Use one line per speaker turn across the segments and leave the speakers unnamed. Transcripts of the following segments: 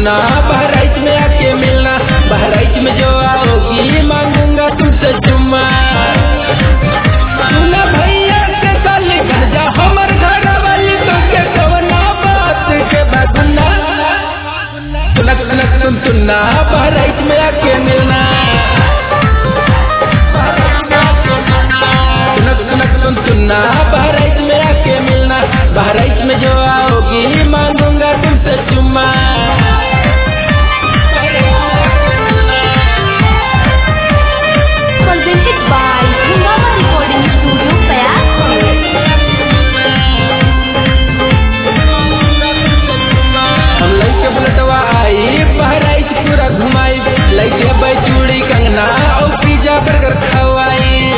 सुनना बहराइच में आके मिलना, बहराइच में जो आओगी मांगूंगा तुमसे चुम्मा। सुना भैया के साली घर जा हमर घर वाली तो के कवना बात के बगुना। सुनना बहराइच में आके मिलना, सुनना बहराइच में आके मिलना, बहराइच में जो आओगी मांगूंगा तुमसे चुम्मा।
Presented by Hungama Recording Studio, Payar.
हम लइके बुलटवा आई बहराइच पूरा घुमाई, लइके बैचूड़ी कंगना और पिज्जा बर्गर खवाई।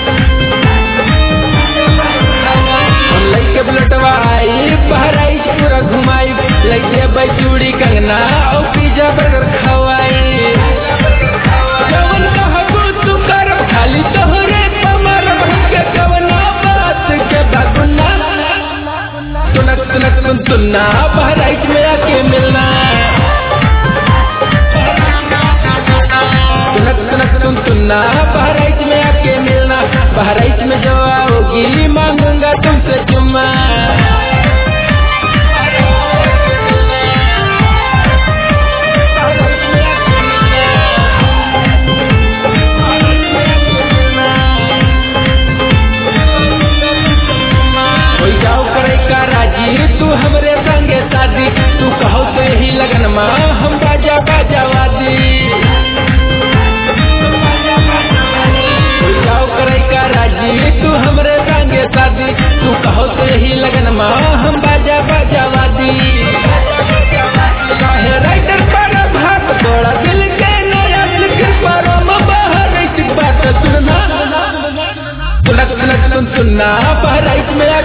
हम लइके बुलटवा आई बहराइच पूरा घुमाई, लइके बैचूड़ी कंगना और पिज्जा बर्गर खवाई। जवन कहबो तू कर खाली तोहरे पमर के कवना बात के बगुना। सुनना बहराइच में आके मिलना, सुनना बहराइच में आके मिलना, बहराइच में जो आओगी मांगूंगा तुमसे चुम्मा। तू हमरे संगे शादी, तू कहो तो यही लगन माँ हम बाजा बाजावादी। जाओ करे का राजी तू हमरे संगे शादी, तू कहो तो यही लगन माँ हम बाजा बाजावादी। काहे राइटर पर भाग तोड़ा दिल के नया दिल के पारो में बाहर बात सुनना। सुनना बहराइच में